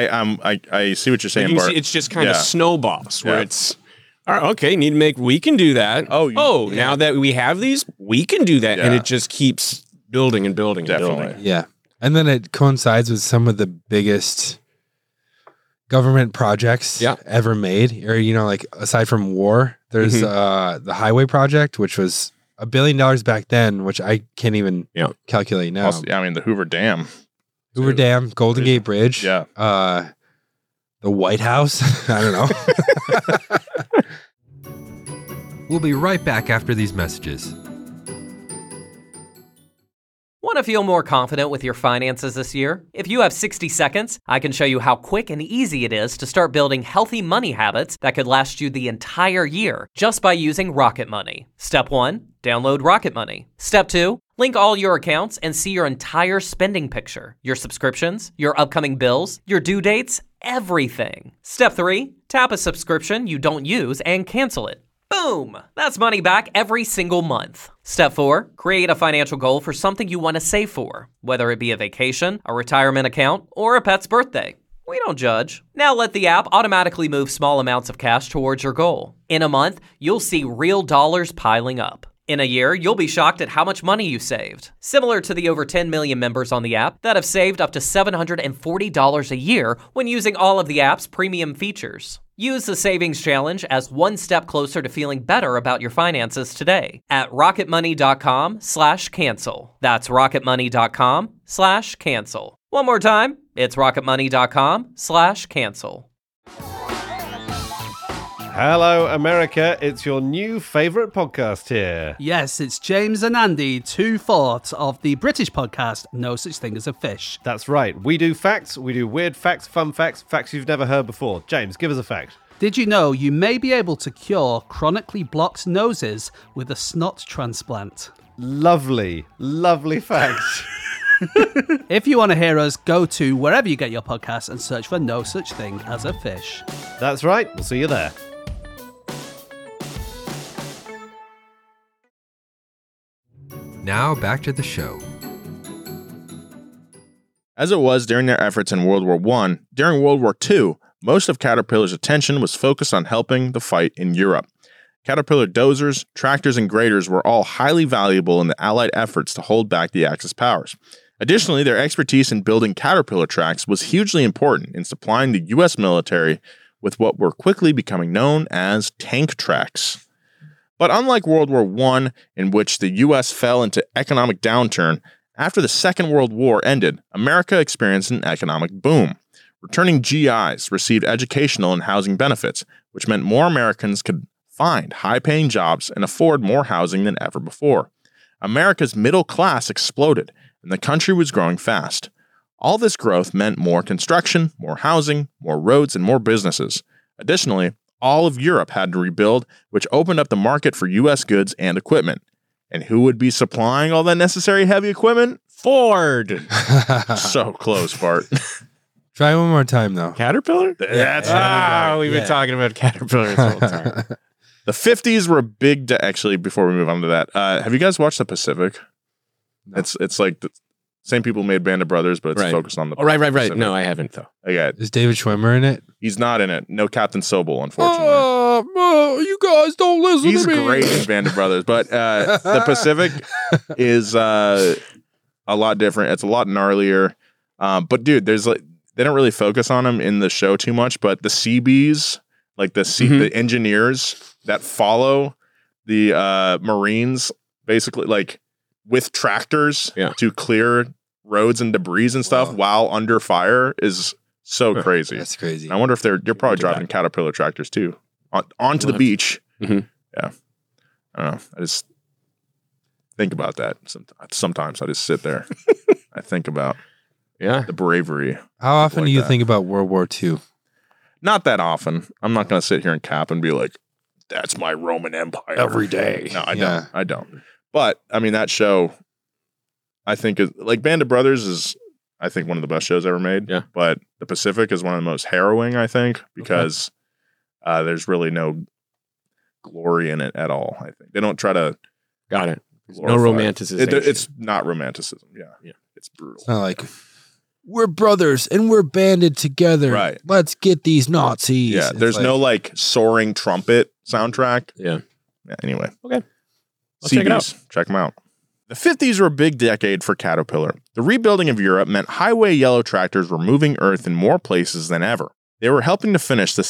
I see what you're saying, Bart.
It's just kind of snowballs where it's, all right, okay, we can do that. Now that we have these, we can do that. And it just keeps building and building and building.
Yeah. And then it coincides with some of the biggest government projects ever made. Or, like aside from war, there's the highway project, which was $1 billion back then, which I can't even calculate now.
Also, the Hoover Dam.
Hoover Dam, Golden Gate Bridge.
Yeah.
The White House. I don't know.
We'll be right back after these messages.
Want to feel more confident with your finances this year? If you have 60 seconds, I can show you how quick and easy it is to start building healthy money habits that could last you the entire year just by using Rocket Money. Step 1, download Rocket Money. Step 2, link all your accounts and see your entire spending picture, your subscriptions, your upcoming bills, your due dates, everything. Step 3, tap a subscription you don't use and cancel it. Boom! That's money back every single month. Step 4, create a financial goal for something you want to save for, whether it be a vacation, a retirement account, or a pet's birthday. We don't judge. Now let the app automatically move small amounts of cash towards your goal. In a month, you'll see real dollars piling up. In a year, you'll be shocked at how much money you saved. Similar to the over 10 million members on the app that have saved up to $740 a year when using all of the app's premium features. Use the Savings Challenge as one step closer to feeling better about your finances today at rocketmoney.com/cancel. That's rocketmoney.com/cancel. One more time, it's rocketmoney.com/cancel.
Hello, America. It's your new favourite podcast here.
Yes, it's James and Andy, 2/4 of the British podcast No Such Thing as a Fish.
That's right. We do facts, we do weird facts, fun facts, facts you've never heard before. James, give us a fact.
Did you know you may be able to cure chronically blocked noses with a snot transplant?
Lovely, lovely fact.
If you want to hear us, go to wherever you get your podcasts and search for No Such Thing as a Fish.
That's right. We'll see you there.
Now back to the show.
As it was during their efforts in World War I, during World War II, most of Caterpillar's attention was focused on helping the fight in Europe. Caterpillar dozers, tractors, and graders were all highly valuable in the Allied efforts to hold back the Axis powers. Additionally, their expertise in building Caterpillar tracks was hugely important in supplying the U.S. military with what were quickly becoming known as tank tracks. But unlike World War I, in which the U.S. fell into economic downturn, after the Second World War ended, America experienced an economic boom. Returning GIs received educational and housing benefits, which meant more Americans could find high-paying jobs and afford more housing than ever before. America's middle class exploded, and the country was growing fast. All this growth meant more construction, more housing, more roads, and more businesses. Additionally, all of Europe had to rebuild, which opened up the market for U.S. goods and equipment. And who would be supplying all that necessary heavy equipment? Ford! So close, Bart.
Try one more time, though.
Caterpillar?
That's
we've been talking about Caterpillar this whole time.
The 50s were a big... Actually, before we move on to that, have you guys watched The Pacific? No. It's like the same people made Band of Brothers, but it's focused on the
Right.
Pacific.
No, I haven't, though.
Okay.
Is David Schwimmer in it?
He's not in it. No Captain Sobel, unfortunately.
You guys don't listen
He's
to me.
great in Band of Brothers, but the Pacific is a lot different. It's a lot gnarlier. But dude, there's like they don't really focus on them in the show too much. But the Seabees, like the engineers that follow the Marines, basically like with tractors to clear roads and debris and stuff while under fire, is so crazy.
That's crazy.
And I wonder if they're probably driving Caterpillar tractors too onto the beach.
Mm-hmm.
Yeah. I don't know. I just think about that. Sometimes I just sit there. I think about the bravery.
How often do you think about World War II?
Not that often. I'm not going to sit here and cap and be like, that's my Roman Empire.
Every day.
No, I don't. But, I mean, that show, I think, is like Band of Brothers is, I think, one of the best shows ever made.
Yeah.
But The Pacific is one of the most harrowing, I think, because there's really no glory in it at all, I think. They don't try to...
Got it. No romanticism.
It's not romanticism. Yeah. It's brutal.
It's not like, we're brothers and we're banded together.
Right.
Let's get these Nazis.
Yeah,
It's
there's no like soaring trumpet soundtrack.
Yeah.
Anyway.
Okay. Let's check it out.
Check them out. The 50s were a big decade for Caterpillar. The rebuilding of Europe meant highway yellow tractors were moving earth in more places than ever. They were helping to finish the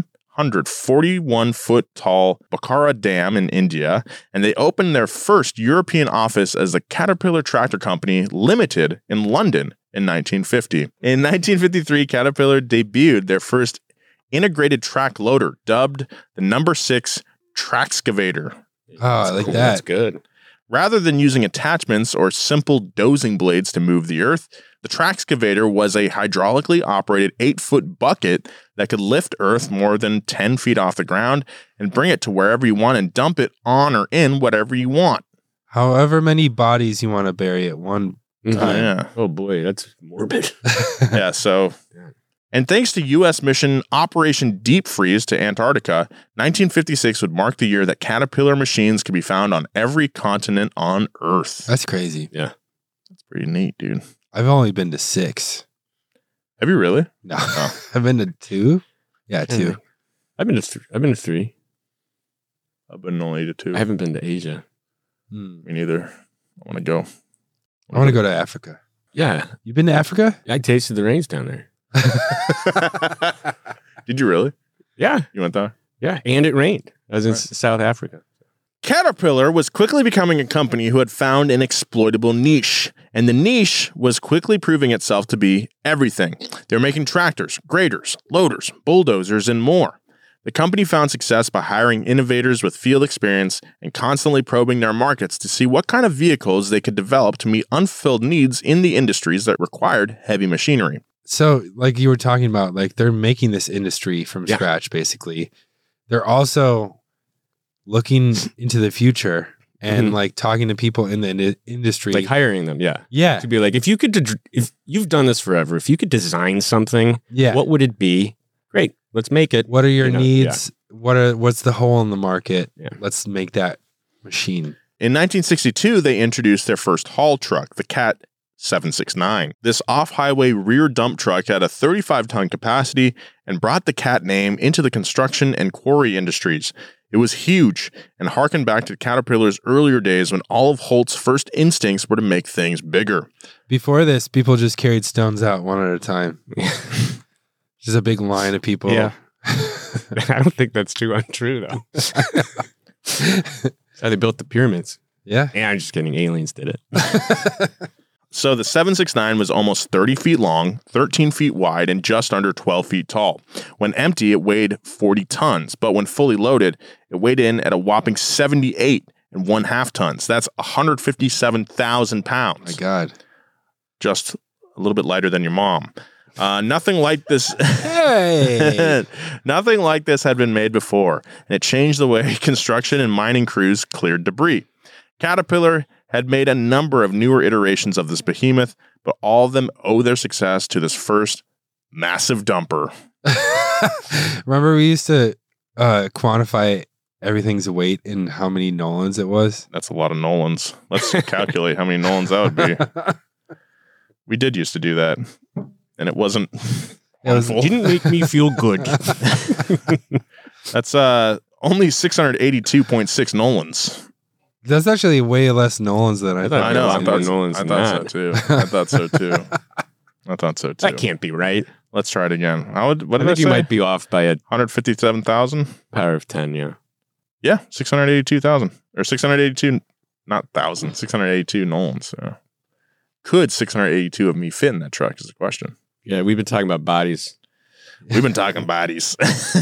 741-foot-tall Bokhara Dam in India, and they opened their first European office as the Caterpillar Tractor Company Limited in London in 1950. In 1953, Caterpillar debuted their first integrated track loader, dubbed the No. 6 Traxcavator.
Oh, I like that.
That's good.
Rather than using attachments or simple dozing blades to move the earth, the Traxcavator was a hydraulically operated 8-foot bucket that could lift earth more than 10 feet off the ground and bring it to wherever you want and dump it on or in whatever you want.
However many bodies you want to bury at one time.
Yeah.
Oh boy, that's morbid.
Yeah, so... And thanks to U.S. mission Operation Deep Freeze to Antarctica, 1956 would mark the year that Caterpillar machines could be found on every continent on Earth.
That's crazy.
Yeah.
That's pretty neat, dude.
I've only been to 6.
Have you really?
No. I've been to 2. Yeah, 2.
I've been to 3.
I've been only to 2.
I haven't been to Asia.
Me neither. I want to go.
I want to go to Africa.
Yeah.
You been to Africa?
I tasted the rains down there.
Did you really?
Yeah.
You went there?
Yeah. And it rained. I was in South Africa.
Caterpillar was quickly becoming a company who had found an exploitable niche, and the niche was quickly proving itself to be everything. They were making tractors, graders, loaders, bulldozers, and more. The company found success by hiring innovators with field experience and constantly probing their markets to see what kind of vehicles they could develop to meet unfulfilled needs in the industries that required heavy machinery.
So, like you were talking about, like they're making this industry from scratch, basically. They're also looking into the future and like talking to people in the industry,
like hiring them.
Yeah.
To be like, if you've done this forever, if you could design something, what would it be? Great. Let's make it.
What are your needs? What's the hole in the market? Let's make that machine.
In 1962, they introduced their first haul truck, the Cat 769. This off-highway rear dump truck had a 35-ton capacity and brought the Cat name into the construction and quarry industries. It was huge and harkened back to Caterpillar's earlier days when all of Holt's first instincts were to make things bigger.
Before this, people just carried stones out one at a time. Just a big line of people.
Yeah. I don't think that's too untrue, though. That's how they built the pyramids.
Yeah.
Yeah, I'm just kidding. Aliens did it.
So the 769 was almost 30 feet long, 13 feet wide, and just under 12 feet tall. When empty, it weighed 40 tons, but when fully loaded, it weighed in at a whopping 78.5 tons. That's 157,000 pounds.
My God.
Just a little bit lighter than your mom. Nothing like this.
Hey.
Nothing like this had been made before, and it changed the way construction and mining crews cleared debris. Caterpillar had made a number of newer iterations of this behemoth, but all of them owe their success to this first massive dumper.
Remember we used to quantify everything's weight and how many Nolans it was?
That's a lot of Nolans. Let's calculate how many Nolans that would be. We did used to do that, and it wasn't harmful.
Didn't make me feel good.
That's only 682.6 Nolans.
That's actually way less Nolans than I thought.
I know. I thought so too. I thought so too.
That can't be right.
Let's try it again. What did I
think
say?
You might be off by
157,000?
Power of 10, yeah.
Yeah, 682,000. Or 682, not 1,000, 682 Nolans. So. Could 682 of me fit in that truck is the question.
Yeah, we've been talking about bodies.
We've been talking bodies.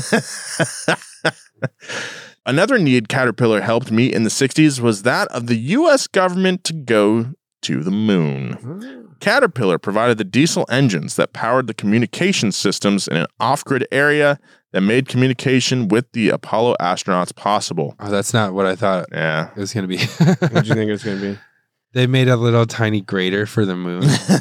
Another need Caterpillar helped meet in the 60s was that of the U.S. government to go to the moon. Caterpillar provided the diesel engines that powered the communication systems in an off-grid area that made communication with the Apollo astronauts possible.
Oh, that's not what I thought
it
was going to be.
What do you think it was going to be?
They made a little tiny grater for the moon.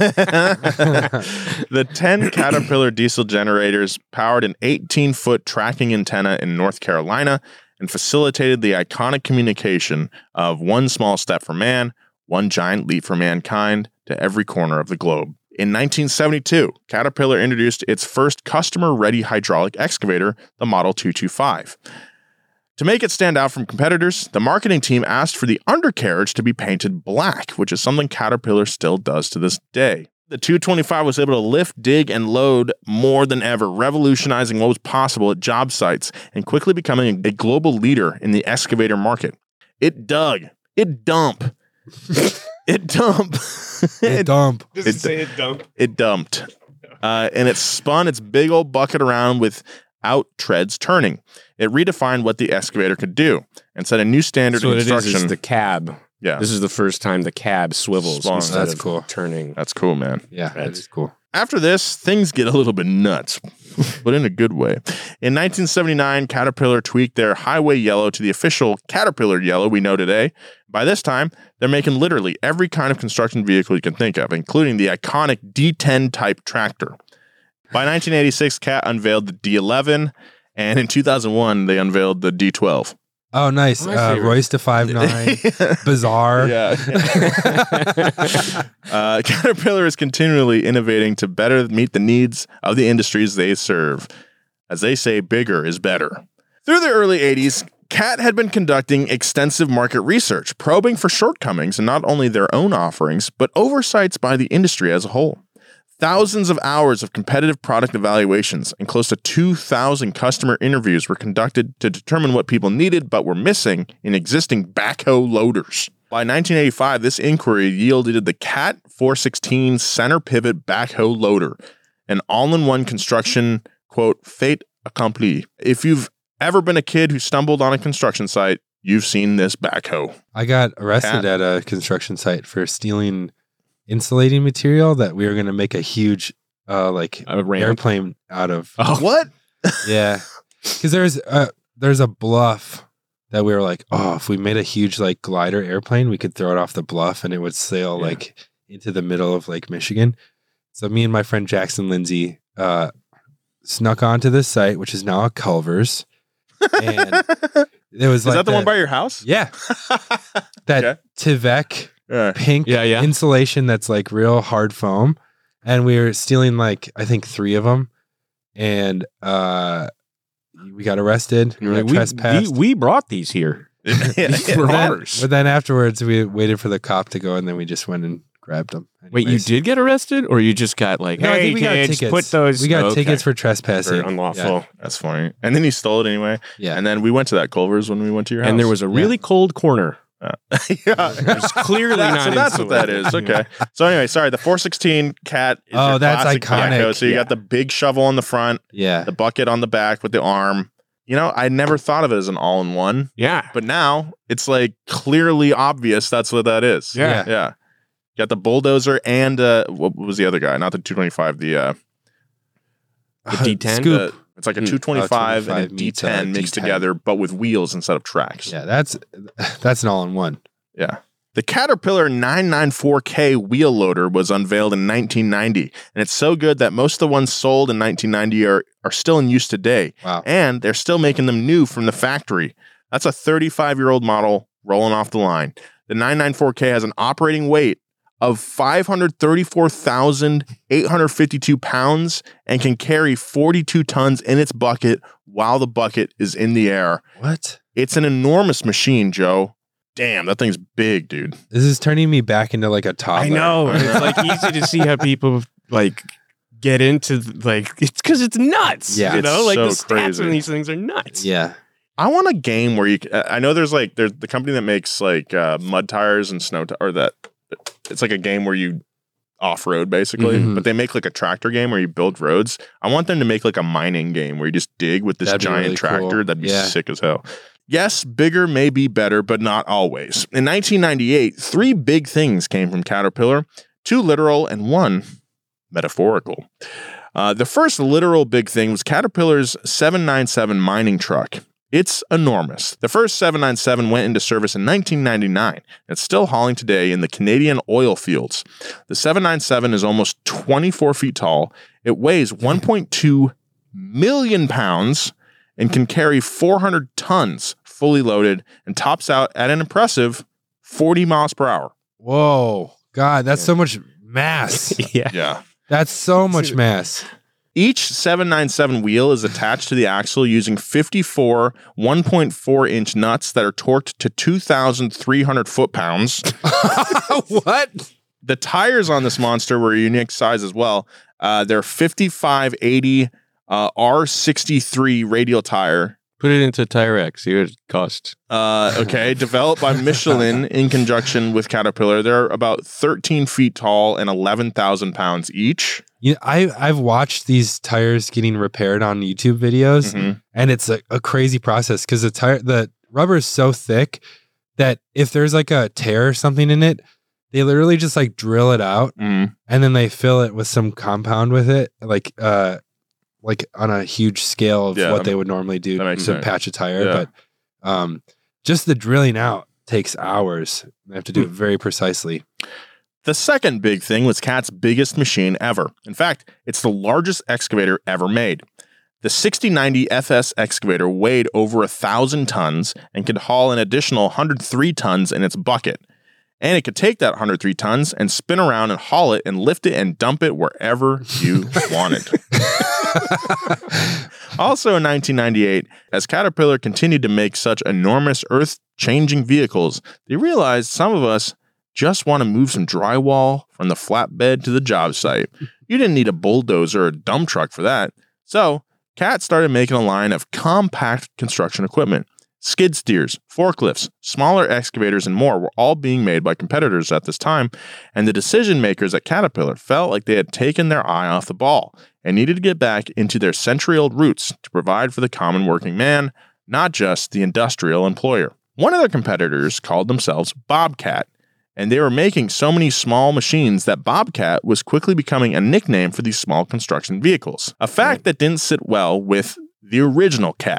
The 10 Caterpillar diesel generators powered an 18-foot tracking antenna in North Carolina and facilitated the iconic communication of one small step for man, one giant leap for mankind to every corner of the globe. In 1972, Caterpillar introduced its first customer-ready hydraulic excavator, the Model 225. To make it stand out from competitors, the marketing team asked for the undercarriage to be painted black, which is something Caterpillar still does to this day. The 225 was able to lift, dig, and load more than ever, revolutionizing what was possible at job sites and quickly becoming a global leader in the excavator market. It dug. It dump. It dump.
It dump.
Does it say it dump?
It dumped. And it spun its big old bucket around without treads turning. It redefined what the excavator could do and set a new standard in construction.
So it is the cab.
Yeah.
This is the first time the cab swivels instead
That's
of
cool.
turning.
That's cool, man.
Yeah, that's cool.
After this, things get a little bit nuts, but in a good way. In 1979, Caterpillar tweaked their highway yellow to the official Caterpillar yellow we know today. By this time, they're making literally every kind of construction vehicle you can think of, including the iconic D10 type tractor. By 1986, Cat unveiled the D11, and in 2001, they unveiled the D12.
Oh, nice. Royce to 5.9. Bizarre.
Yeah. Caterpillar is continually innovating to better meet the needs of the industries they serve. As they say, bigger is better. Through the early 80s, Cat had been conducting extensive market research, probing for shortcomings in not only their own offerings, but oversights by the industry as a whole. Thousands of hours of competitive product evaluations and close to 2,000 customer interviews were conducted to determine what people needed but were missing in existing backhoe loaders. By 1985, this inquiry yielded the Cat 416 center pivot backhoe loader, an all-in-one construction, quote, fait accompli. If you've ever been a kid who stumbled on a construction site, you've seen this backhoe.
I got arrested at a construction site for stealing insulating material that we were going to make a huge airplane out of.
Oh. What?
Yeah. Because there's a bluff that we were like, oh, if we made a huge like glider airplane, we could throw it off the bluff and it would sail like into the middle of Lake Michigan. So me and my friend Jackson Lindsay snuck onto this site, which is now a Culver's. And it was
Is that the one by your house?
Yeah. That Tivec pink insulation that's like real hard foam. And we were stealing like, I think 3 of them. And we got arrested. We got trespassed.
We brought these here.
But then afterwards, we waited for the cop to go, and then we just went and grabbed them. Anyways.
Wait, you did get arrested, or you just got like,
no,
hey,
we
kids,
got tickets.
put those.
We got tickets for trespassing.
For unlawful.
Yeah.
That's funny. And then he stole it anyway.
Yeah.
And then we went to that Culver's when we went to your house.
And there was a really cold corner.
It's
clearly not.
So that's what that is. Okay. So anyway, sorry. The 416 Cat is your
that's
classic
iconic.
Gecko. So you got the big shovel on the front,
the
bucket on the back with the arm. You know, I never thought of it as an all-in-one.
Yeah.
But now it's like clearly obvious that's what that is.
Yeah.
You got the bulldozer and what was the other guy? Not the 225, the
D10.
Scoop.
It's like a 225 and a
meets
D10 mixed together, but with wheels instead of tracks.
Yeah, that's an all-in-one.
Yeah. The Caterpillar 994K wheel loader was unveiled in 1990, and it's so good that most of the ones sold in 1990 are still in use today.
Wow.
And they're still making them new from the factory. That's a 35-year-old model rolling off the line. The 994K has an operating weight of 534,852 pounds and can carry 42 tons in its bucket while the bucket is in the air.
What?
It's an enormous machine, Joe. Damn, that thing's big, dude.
This is turning me back into like a toddler.
I know. It's like easy to see how people like get into like it's because it's nuts.
Yeah,
you know,
it's
like
so
the stats
crazy.
on these things are nuts.
Yeah.
I want a game where you. I know there's the company that makes like mud tires and snow or that. It's like a game where you off-road basically, but they make like a tractor game where you build roads. I want them to make like a mining game where you just dig with this
That'd be
giant
really
tractor.
cool.
That'd be sick as hell. Yes, bigger may be better, but not always. In 1998, 3 big things came from Caterpillar, 2 literal and 1 metaphorical. The first literal big thing was Caterpillar's 797 mining truck. It's enormous. The first 797 went into service in 1999. It's still hauling today in the Canadian oil fields. The 797 is almost 24 feet tall. It weighs 1.2 million pounds and can carry 400 tons fully loaded and tops out at an impressive 40 miles per hour.
Whoa. God, that's so much mass.
Yeah.
That's so much mass.
Each 797 wheel is attached to the axle using 54 1.4-inch nuts that are torqued to 2,300 foot-pounds.
What?
The tires on this monster were a unique size as well. They're 5580 R63 radial tire.
Put it into Tire X. See what it costs.
Okay, developed by Michelin in conjunction with Caterpillar. They're about 13 feet tall and 11,000 pounds each.
Yeah, I've watched these tires getting repaired on YouTube videos, and it's a crazy process because the rubber is so thick that if there's like a tear or something in it, they literally just like drill it out and then they fill it with some compound with it, like on a huge scale of what they would normally do to patch a tire.
Yeah.
But just the drilling out takes hours. They have to do it very precisely.
The second big thing was Cat's biggest machine ever. In fact, it's the largest excavator ever made. The 6090 FS excavator weighed over 1,000 tons and could haul an additional 103 tons in its bucket. And it could take that 103 tons and spin around and haul it and lift it and dump it wherever you wanted. Also in 1998, as Caterpillar continued to make such enormous earth-changing vehicles, they realized some of us just want to move some drywall from the flatbed to the job site. You didn't need a bulldozer or a dump truck for that. So, Cat started making a line of compact construction equipment. Skid steers, forklifts, smaller excavators, and more were all being made by competitors at this time, and the decision makers at Caterpillar felt like they had taken their eye off the ball and needed to get back into their century-old roots to provide for the common working man, not just the industrial employer. One of their competitors called themselves Bobcat, and they were making so many small machines that Bobcat was quickly becoming a nickname for these small construction vehicles. A fact that didn't sit well with the original Cat,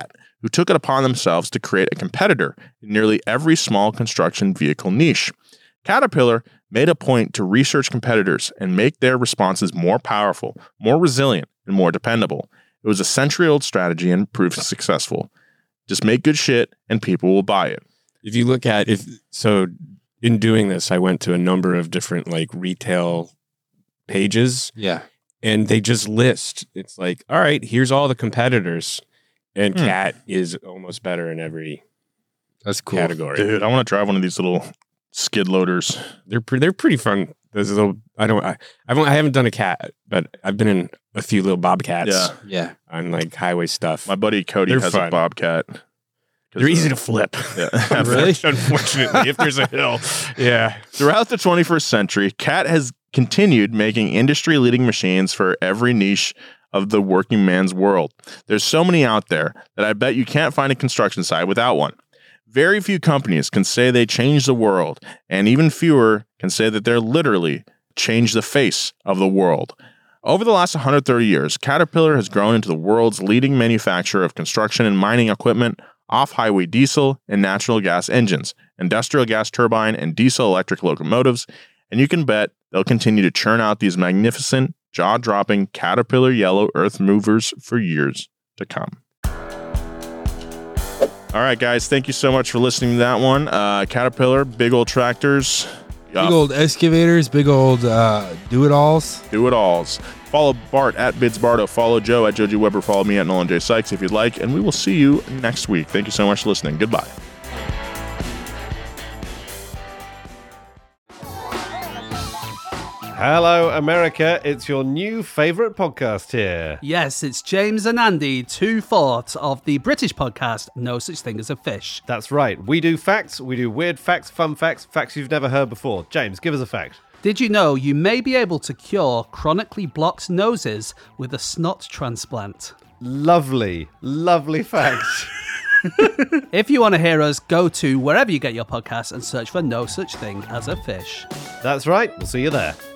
who took it upon themselves to create a competitor in nearly every small construction vehicle niche. Caterpillar made a point to research competitors and make their responses more powerful, more resilient, and more dependable. It was a century-old strategy and proved successful. Just make good shit and people will buy it.
If you look at in doing this, I went to a number of different like retail pages.
Yeah.
And they just list. It's like, all right, here's all the competitors. And Cat is almost better in every category.
Dude, I want to drive one of these little skid loaders.
They're pretty fun. There's a little I haven't done a Cat, but I've been in a few little Bobcats.
Yeah.
On like highway stuff.
My buddy Cody has a Bobcat.
They're easy to flip.
Yeah.
Really? Unfortunately, if there's a hill. Yeah.
Throughout the 21st century, Cat has continued making industry-leading machines for every niche of the working man's world. There's so many out there that I bet you can't find a construction site without one. Very few companies can say they changed the world, and even fewer can say that they're literally changed the face of the world. Over the last 130 years, Caterpillar has grown into the world's leading manufacturer of construction and mining equipment, off-highway diesel and natural gas engines, industrial gas turbine and diesel-electric locomotives, and you can bet they'll continue to churn out these magnificent, jaw-dropping Caterpillar yellow earth movers for years to come. All right, guys, thank you so much for listening to that one. Caterpillar, big old tractors.
Big old excavators, big old do-it-alls.
Do-it-alls. Follow Bart at BidsBardo. Follow Joe at Joji Weber. Follow me at Nolan J. Sykes if you'd like. And we will see you next week. Thank you so much for listening. Goodbye.
Hello, America. It's your new favourite podcast here.
Yes, it's James and Andy, 2/4 of the British podcast No Such Thing as a Fish.
That's right. We do facts. We do weird facts, fun facts, facts you've never heard before. James, give us a fact.
Did you know you may be able to cure chronically blocked noses with a snot transplant?
Lovely, lovely fact.
If you want to hear us, go to wherever you get your podcasts and search for No Such Thing as a Fish.
That's right. We'll see you there.